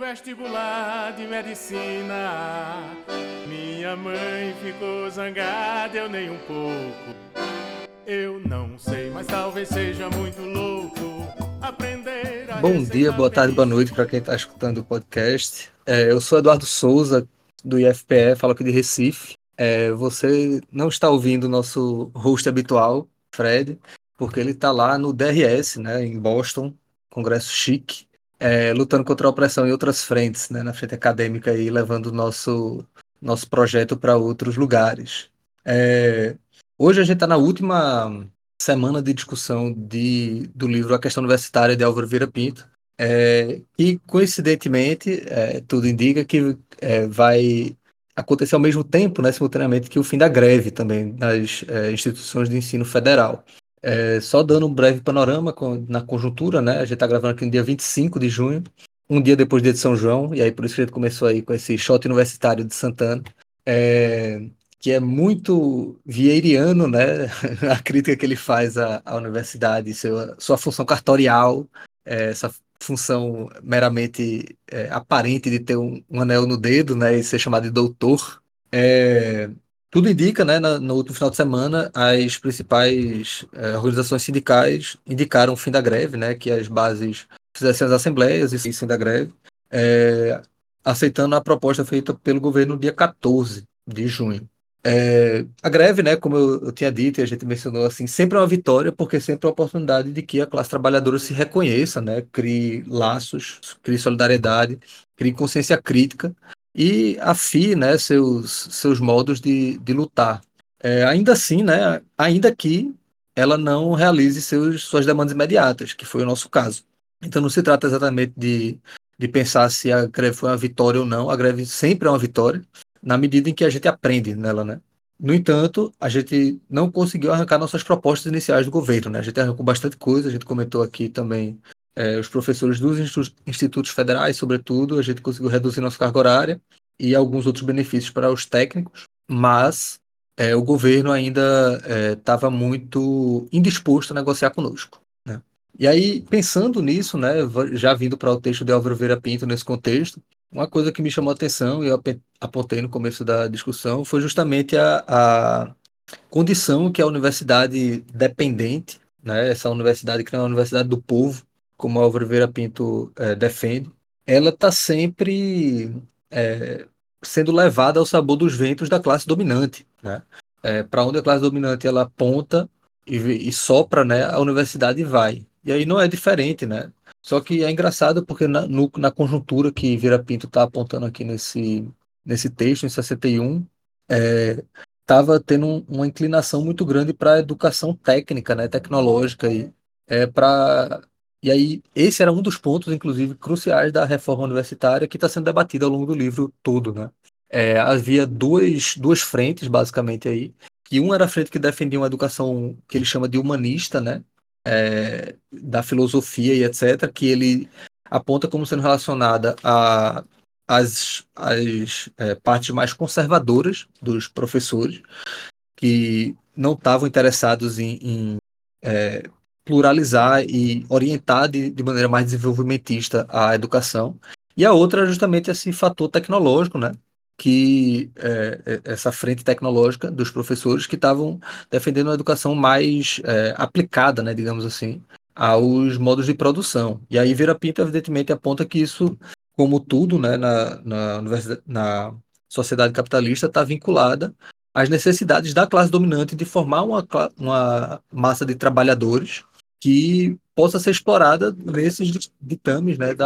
vestibular de medicina. Minha mãe ficou zangada, eu nem um pouco. Eu não sei, mas talvez seja muito louco aprender a Bom dia, boa tarde, boa noite para quem está escutando o podcast. Eu sou Eduardo Souza, do IFPE, falo aqui de Recife. Você não está ouvindo o nosso host habitual, Fred, porque ele está lá no DRS, né, em Boston, Congresso Chique, lutando contra a opressão em outras frentes, né, na frente acadêmica e levando o nosso projeto para outros lugares. Hoje a gente está na última semana de discussão do livro A Questão Universitária, de Álvaro Vieira Pinto, e coincidentemente tudo indica que vai acontecer ao mesmo tempo, né, simultaneamente, que o fim da greve também nas instituições de ensino federal. Só dando um breve panorama na conjuntura, né, a gente está gravando aqui no dia 25 de junho, um dia depois do dia de São João, e aí por isso que a gente começou aí com esse shot universitário de Santana, que é muito vieiriano, né? A crítica que ele faz à universidade, sua função cartorial, essa função meramente aparente de ter um anel no dedo, né? E ser chamado de doutor. Tudo indica, né? No último final de semana, as principais organizações sindicais indicaram o fim da greve, né? Que as bases fizessem as assembleias e fim da greve, aceitando a proposta feita pelo governo no dia 14 de junho. A greve, né, como eu tinha dito e a gente mencionou, assim, sempre é uma vitória, porque sempre é uma oportunidade de que a classe trabalhadora se reconheça, né, crie laços, crie solidariedade, crie consciência crítica e afie, né, seus modos de lutar. Ainda assim, né, ainda que ela não realize suas demandas imediatas, que foi o nosso caso. Então não se trata exatamente de pensar se a greve foi uma vitória ou não, a greve sempre é uma vitória, na medida em que a gente aprende nela, né? No entanto, a gente não conseguiu arrancar nossas propostas iniciais do governo, né? A gente arrancou bastante coisa, a gente comentou aqui também os professores dos institutos federais, sobretudo, a gente conseguiu reduzir nossa carga horária e alguns outros benefícios para os técnicos, mas o governo ainda estava muito indisposto a negociar conosco, né? E aí, pensando nisso, né, já vindo para o texto de Álvaro Vieira Pinto nesse contexto, uma coisa que me chamou a atenção e eu apontei no começo da discussão foi justamente a condição que a universidade dependente, né, essa universidade que não é uma universidade do povo, como Álvaro Vieira Pinto defende, ela está sempre sendo levada ao sabor dos ventos da classe dominante, né? Para onde a classe dominante ela aponta e sopra, né, a universidade vai. E aí não é diferente, né? Só que é engraçado porque na conjuntura que Vieira Pinto está apontando aqui nesse texto, em 61, estava tendo uma inclinação muito grande para a educação técnica, né, tecnológica. E aí esse era um dos pontos, inclusive, cruciais da reforma universitária que está sendo debatida ao longo do livro todo, né? Havia duas frentes, basicamente, aí, que uma era a frente que defendia uma educação que ele chama de humanista, né? Da filosofia e etc., que ele aponta como sendo relacionada às partes mais conservadoras dos professores, que não estavam interessados em pluralizar e orientar de maneira mais desenvolvimentista a educação. E a outra é justamente esse fator tecnológico, né? Que essa frente tecnológica dos professores que estavam defendendo uma educação mais aplicada, né, digamos assim, aos modos de produção. E aí Vieira Pinto, evidentemente, aponta que isso, como tudo, né, na sociedade capitalista, está vinculada às necessidades da classe dominante de formar uma massa de trabalhadores que possa ser explorada nesses ditames, né,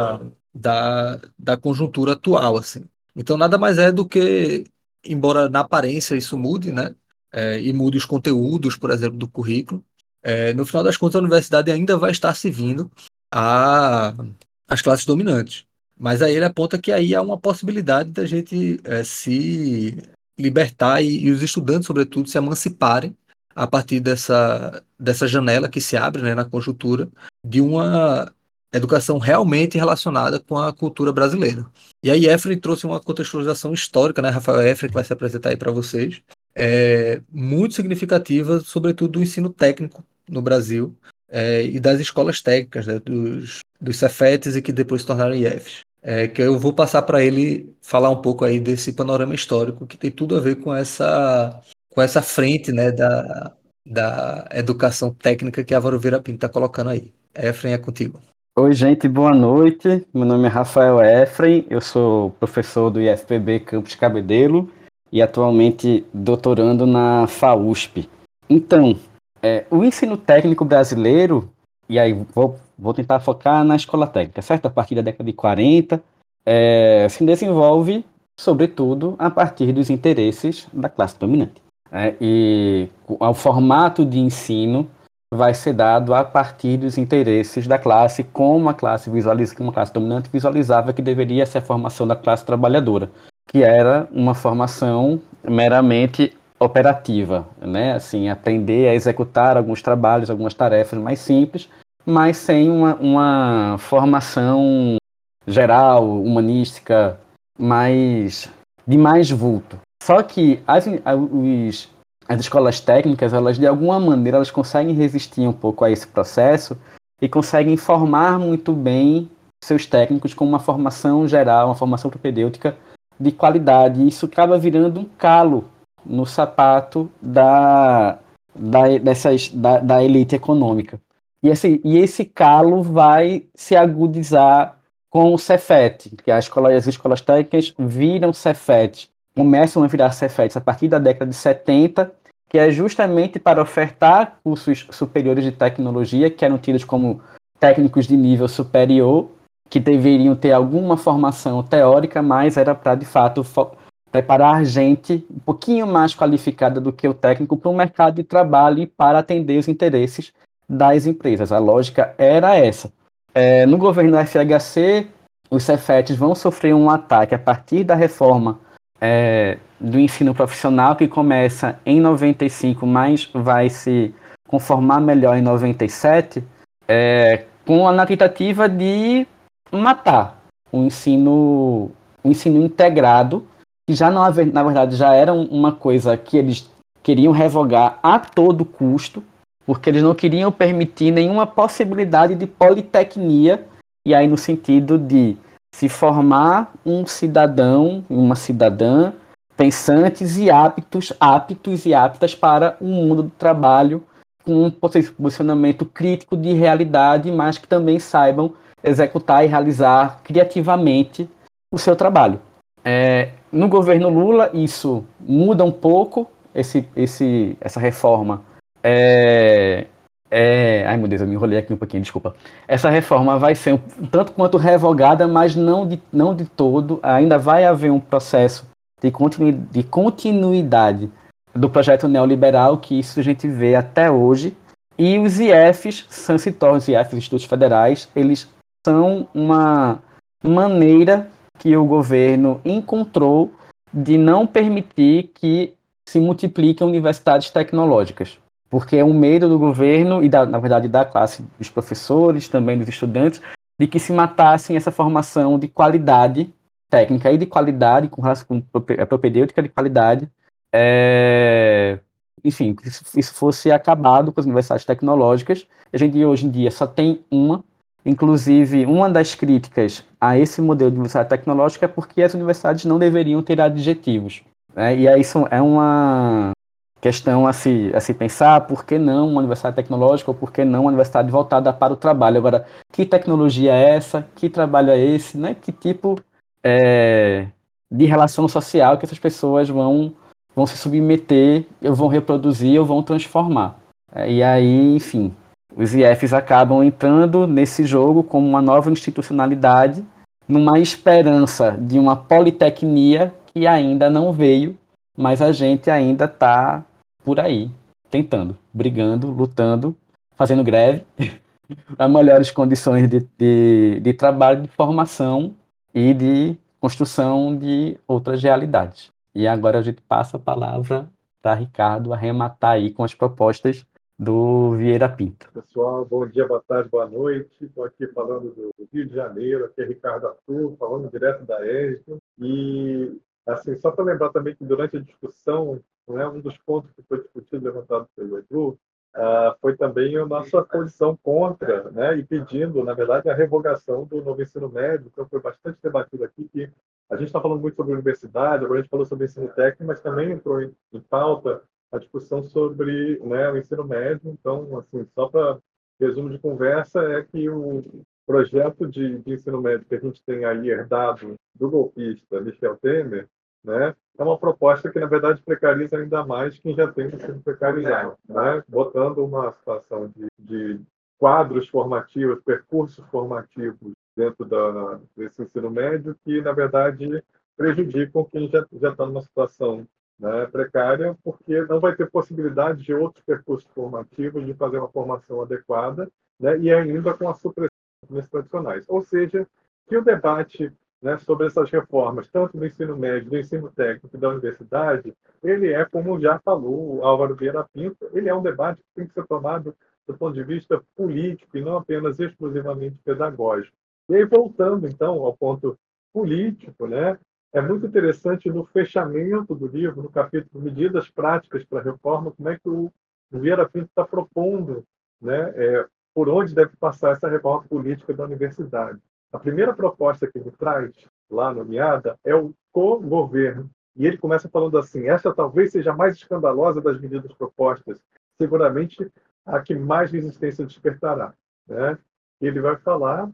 da conjuntura atual, assim. Então, nada mais é do que, embora na aparência isso mude, né, e mude os conteúdos, por exemplo, do currículo, no final das contas a universidade ainda vai estar servindo às classes dominantes. Mas aí ele aponta que aí há uma possibilidade da gente se libertar e os estudantes, sobretudo, se emanciparem a partir dessa janela que se abre, né, na conjuntura de uma educação realmente relacionada com a cultura brasileira. E aí Efraim trouxe uma contextualização histórica, né, Rafael Efraim, que vai se apresentar aí para vocês, muito significativa, sobretudo do ensino técnico no Brasil, e das escolas técnicas, né, dos Cefetes e que depois se tornaram IEFs. que eu vou passar para ele falar um pouco aí desse panorama histórico que tem tudo a ver com essa frente, né, da educação técnica que a Álvaro Vieira Pinto está colocando aí. Efraim, é contigo. Oi, gente, boa noite. Meu nome é Rafael Efraim, eu sou professor do IFPB Campus Cabedelo e atualmente doutorando na FAUSP. Então, o ensino técnico brasileiro, e aí vou tentar focar na escola técnica, certo? A partir da década de 40, se desenvolve, sobretudo, a partir dos interesses da classe dominante. E o formato de ensino vai ser dado a partir dos interesses da classe, como a classe dominante visualizava que deveria ser a formação da classe trabalhadora, que era uma formação meramente operativa, né? Assim, aprender a executar alguns trabalhos, algumas tarefas mais simples, mas sem uma formação geral, humanística, de mais vulto. Só que as escolas técnicas, elas de alguma maneira, elas conseguem resistir um pouco a esse processo e conseguem formar muito bem seus técnicos com uma formação geral, uma formação propedêutica de qualidade. E isso acaba virando um calo no sapato da elite econômica. E esse calo vai se agudizar com o Cefet, que as escolas técnicas viram Cefet, começam a virar Cefetes a partir da década de 70, que é justamente para ofertar cursos superiores de tecnologia, que eram tidos como técnicos de nível superior, que deveriam ter alguma formação teórica, mas era para, de fato, preparar gente um pouquinho mais qualificada do que o técnico para o mercado de trabalho e para atender os interesses das empresas. A lógica era essa. No governo da FHC, os Cefetes vão sofrer um ataque a partir da reforma do ensino profissional, que começa em 95, mas vai se conformar melhor em 97, na tentativa de matar o ensino integrado, que já na verdade já era uma coisa que eles queriam revogar a todo custo, porque eles não queriam permitir nenhuma possibilidade de politecnia, e aí no sentido de se formar um cidadão, uma cidadã, pensantes e aptos e aptas para o mundo do trabalho, com um posicionamento crítico de realidade, mas que também saibam executar e realizar criativamente o seu trabalho. No governo Lula, isso muda um pouco, essa reforma. Ai, meu Deus, eu me enrolei aqui um pouquinho, desculpa. Essa reforma vai ser um tanto quanto revogada, mas não de todo. Ainda vai haver um processo de continuidade do projeto neoliberal, que isso a gente vê até hoje. E os IFs, os IFs, Institutos Federais, eles são uma maneira que o governo encontrou de não permitir que se multipliquem universidades tecnológicas. Porque é um medo do governo e, na verdade, da classe dos professores, também dos estudantes, de que se matassem essa formação de qualidade técnica e de qualidade, com propedêutica de qualidade, enfim, que isso fosse acabado com as universidades tecnológicas. A gente hoje em dia só tem uma. Inclusive, uma das críticas a esse modelo de universidade tecnológica é porque as universidades não deveriam ter adjetivos. E aí isso é uma questão a se pensar: por que não uma universidade tecnológica ou por que não uma universidade voltada para o trabalho? Agora, que tecnologia é essa? Que trabalho é esse? Né? Que tipo de relação social que essas pessoas vão se submeter, ou vão reproduzir, ou vão transformar? E aí, enfim, os IFs acabam entrando nesse jogo como uma nova institucionalidade, numa esperança de uma politecnia que ainda não veio, mas a gente ainda está por aí, tentando, brigando, lutando, fazendo greve para melhores condições de trabalho, de formação e de construção de outras realidades. E agora a gente passa a palavra para Ricardo arrematar aí com as propostas do Vieira Pinto. Pessoal, bom dia, boa tarde, boa noite. Estou aqui falando do Rio de Janeiro, aqui é Ricardo Arthur, falando direto da ESG. E, assim, só para lembrar também que durante a discussão, um dos pontos que foi discutido, levantado pelo Edu, foi também a nossa posição contra, né, e pedindo, na verdade, a revogação do novo ensino médio. Então, foi bastante debatido aqui que a gente está falando muito sobre universidade, agora a gente falou sobre ensino técnico, mas também entrou em pauta a discussão sobre, né, o ensino médio. Então, assim, só para resumo de conversa, é que o projeto de ensino médio que a gente tem aí herdado do golpista Michel Temer, né, é uma proposta que, na verdade, precariza ainda mais quem já tem sido precarizado, né? Botando uma situação de quadros formativos, percursos formativos dentro desse ensino médio que, na verdade, prejudicam quem já está numa situação, né, precária, porque não vai ter possibilidade de outros percursos formativos de fazer uma formação adequada, né, e ainda com a supressão dos tradicionais. Ou seja, que o debate, né, sobre essas reformas, tanto do ensino médio, do ensino técnico e da universidade, ele é, como já falou o Álvaro Vieira Pinto, ele é um debate que tem que ser tomado do ponto de vista político e não apenas exclusivamente pedagógico. E aí, voltando, então, ao ponto político, né, é muito interessante no fechamento do livro, no capítulo Medidas Práticas para a Reforma, como é que o Vieira Pinto está propondo, né, por onde deve passar essa reforma política da universidade. A primeira proposta que ele traz, lá nomeada, é o co-governo. E ele começa falando assim: esta talvez seja a mais escandalosa das medidas propostas, seguramente a que mais resistência despertará. Né? Ele vai falar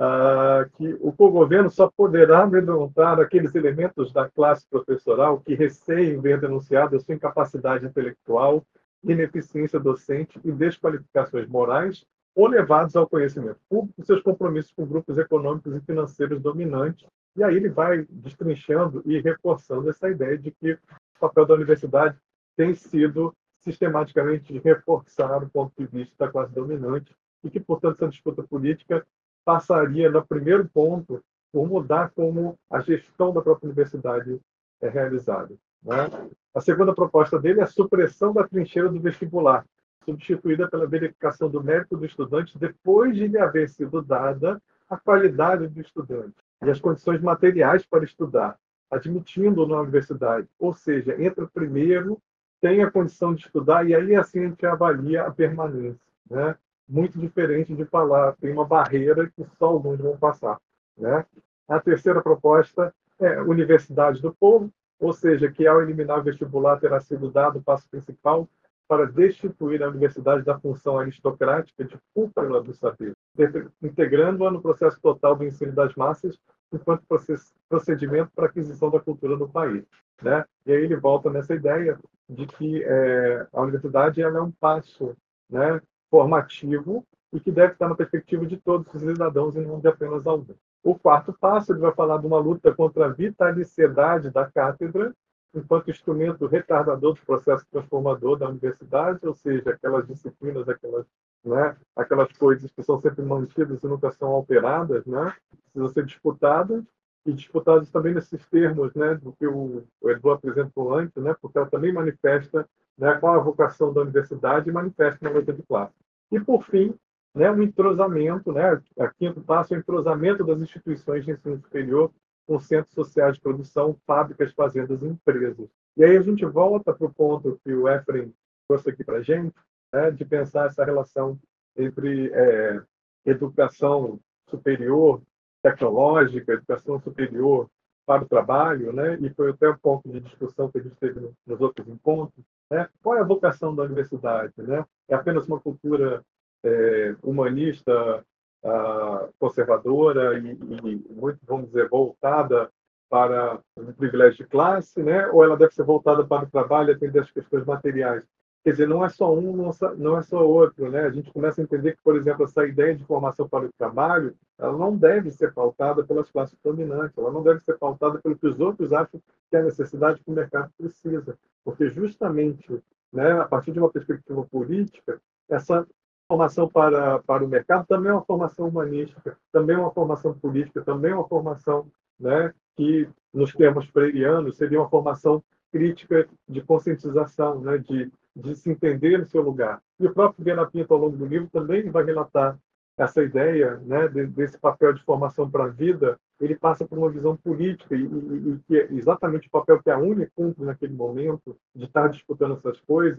que o co-governo só poderá amedrontar aqueles elementos da classe professoral que receiem ver denunciada sua incapacidade intelectual, ineficiência docente e desqualificações morais, ou levados ao conhecimento público seus compromissos com grupos econômicos e financeiros dominantes. E aí ele vai destrinchando e reforçando essa ideia de que o papel da universidade tem sido sistematicamente reforçar o ponto de vista da classe dominante e que, portanto, essa disputa política passaria, no primeiro ponto, por mudar como a gestão da própria universidade é realizada. Né? A segunda proposta dele é a supressão da trincheira do vestibular, substituída pela verificação do mérito do estudante depois de lhe haver sido dada a qualidade do estudante e as condições materiais para estudar, admitindo-o na universidade. Ou seja, entra primeiro, tem a condição de estudar e aí assim a gente avalia a permanência. Né? Muito diferente de falar, tem uma barreira que só alguns vão passar. Né? A terceira proposta é Universidade do Povo, ou seja, que ao eliminar o vestibular terá sido dado o passo principal para destituir a universidade da função aristocrática de cúpula do saber, integrando-a no processo total do ensino das massas enquanto procedimento para aquisição da cultura no país. Né? E aí ele volta nessa ideia de que a universidade ela é um passo, né, formativo e que deve estar na perspectiva de todos os cidadãos e não de apenas alguns. O quarto passo, ele vai falar de uma luta contra a vitaliciedade da cátedra enquanto instrumento retardador do processo transformador da universidade, ou seja, aquelas disciplinas, aquelas coisas que são sempre mantidas e nunca são alteradas, né? Precisam ser disputadas, e disputadas também nesses termos, né, do que o Edu apresentou antes, né, porque ela também manifesta, né, qual a vocação da universidade e manifesta na luta de classe. E, por fim, né, um entrosamento, né, a quinto passo é o entrosamento das instituições de ensino superior com centros sociais de produção, fábricas, fazendas e empresas. E aí a gente volta para o ponto que o Efraim trouxe aqui para a gente, né, de pensar essa relação entre educação superior tecnológica, educação superior para o trabalho, né, e foi até um ponto de discussão que a gente teve nos outros encontros, né, qual é a vocação da universidade? Né? É apenas uma cultura humanista, conservadora e muito, vamos dizer, voltada para o privilégio de classe, né? Ou ela deve ser voltada para o trabalho e atender às questões materiais? Quer dizer, não é só um, não é só outro, né? A gente começa a entender que, por exemplo, essa ideia de formação para o trabalho, ela não deve ser pautada pelas classes dominantes, ela não deve ser pautada pelo que os outros acham que é a necessidade que o mercado precisa, porque justamente, né, a partir de uma perspectiva política, essa formação para o mercado também é uma formação humanística, também é uma formação política, também é uma formação, né, que, nos termos freirianos, seria uma formação crítica de conscientização, né, de se entender no seu lugar. E o próprio Vieira Pinto, ao longo do livro, também vai relatar essa ideia, né, desse papel de formação para a vida. Ele passa por uma visão política e que é exatamente o papel que a UNE cumpre naquele momento, de estar disputando essas coisas,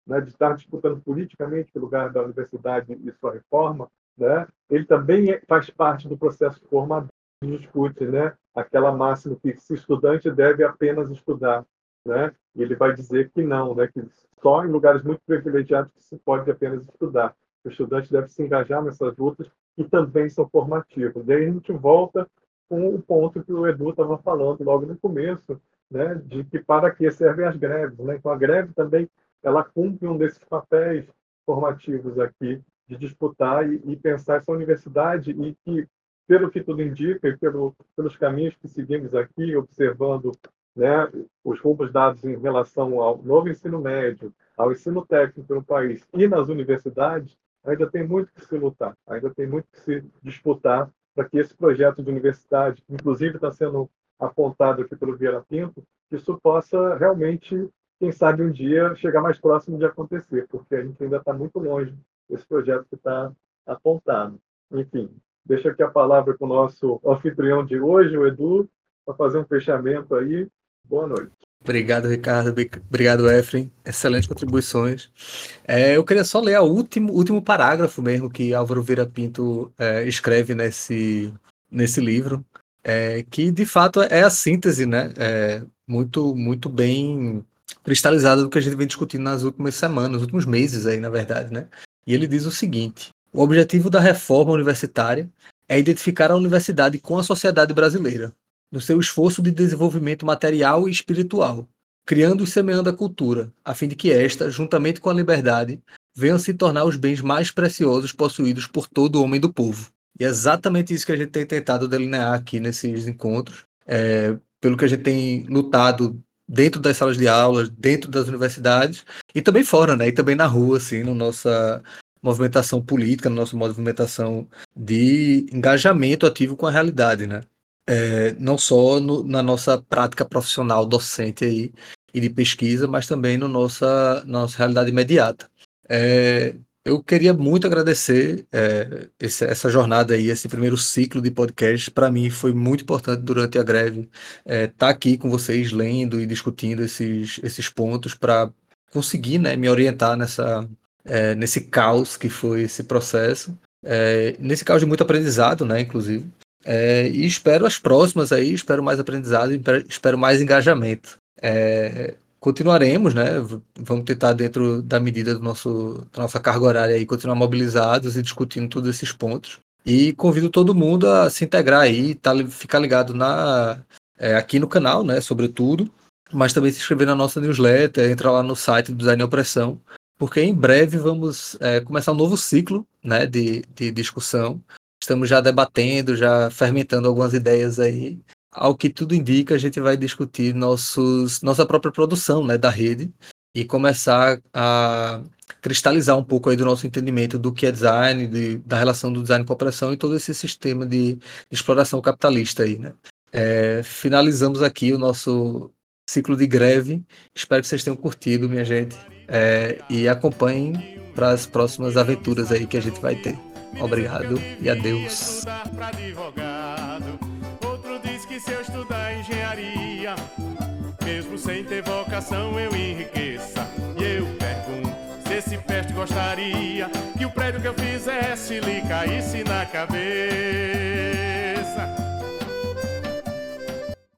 né, de estar disputando politicamente pelo lugar da universidade e sua reforma, né, ele também faz parte do processo formador, discute, né, aquela máxima que se estudante deve apenas estudar, né, e ele vai dizer que não, né, que só em lugares muito privilegiados que se pode apenas estudar. O estudante deve se engajar nessas lutas que também são formativas. Daí a gente volta com o ponto que o Edu estava falando logo no começo, né, de que para que servem as greves, né? Então a greve também ela cumpre um desses papéis formativos aqui de disputar e pensar essa universidade e que, pelo que tudo indica e pelos caminhos que seguimos aqui, observando, né, os rumos dados em relação ao novo ensino médio, ao ensino técnico no país e nas universidades, ainda tem muito que se lutar, ainda tem muito que se disputar para que esse projeto de universidade, que inclusive está sendo apontado aqui pelo Vieira Pinto, que isso possa realmente, quem sabe um dia, chegar mais próximo de acontecer, porque a gente ainda está muito longe desse projeto que está apontado. Enfim, deixo aqui a palavra com o nosso anfitrião de hoje, o Edu, para fazer um fechamento aí. Boa noite. Obrigado, Ricardo. Obrigado, Efraim. Excelentes contribuições. Eu queria só ler o último parágrafo mesmo que Álvaro Vieira Pinto escreve nesse livro, que de fato é a síntese, né? Muito, muito bem cristalizada do que a gente vem discutindo nas últimas semanas, nos últimos meses aí, na verdade, né? E ele diz o seguinte: o objetivo da reforma universitária é identificar a universidade com a sociedade brasileira, no seu esforço de desenvolvimento material e espiritual, criando e semeando a cultura, a fim de que esta, juntamente com a liberdade, venham se tornar os bens mais preciosos possuídos por todo homem do povo. E é exatamente isso que a gente tem tentado delinear aqui nesses encontros, pelo que a gente tem lutado dentro das salas de aulas, dentro das universidades, e também fora, né? E também na rua, assim, na nossa movimentação política, na nossa movimentação de engajamento ativo com a realidade, né? Não só na nossa prática profissional docente aí, e de pesquisa, mas também na nossa realidade imediata. Eu queria muito agradecer essa jornada aí, esse primeiro ciclo de podcast. Para mim foi muito importante durante a greve estar aqui com vocês, lendo e discutindo esses pontos para conseguir, né, me orientar nesse caos que foi esse processo, nesse caos de muito aprendizado, né, inclusive. E espero as próximas aí, espero mais aprendizado, espero mais engajamento. Continuaremos, né? Vamos tentar, dentro da medida da nossa carga horária, aí, continuar mobilizados e discutindo todos esses pontos. E convido todo mundo a se integrar aí, ficar ligado aqui no canal, né? Sobretudo, mas também se inscrever na nossa newsletter, entrar lá no site do Design e Opressão, porque em breve vamos começar um novo ciclo, né, de discussão. Estamos já debatendo, já fermentando algumas ideias aí. Ao que tudo indica, a gente vai discutir nossa própria produção, né, da rede e começar a cristalizar um pouco aí do nosso entendimento do que é design, da relação do design com a opressão e todo esse sistema de exploração capitalista aí, né? Finalizamos aqui o nosso ciclo de greve. Espero que vocês tenham curtido, minha gente, e acompanhem para as próximas aventuras aí que a gente vai ter. Obrigado e adeus. Outro diz que se eu estudar engenharia, mesmo sem ter vocação eu enriqueça. E eu pergunto se esse peste gostaria que o prédio que eu fizesse lhe caísse na cabeça.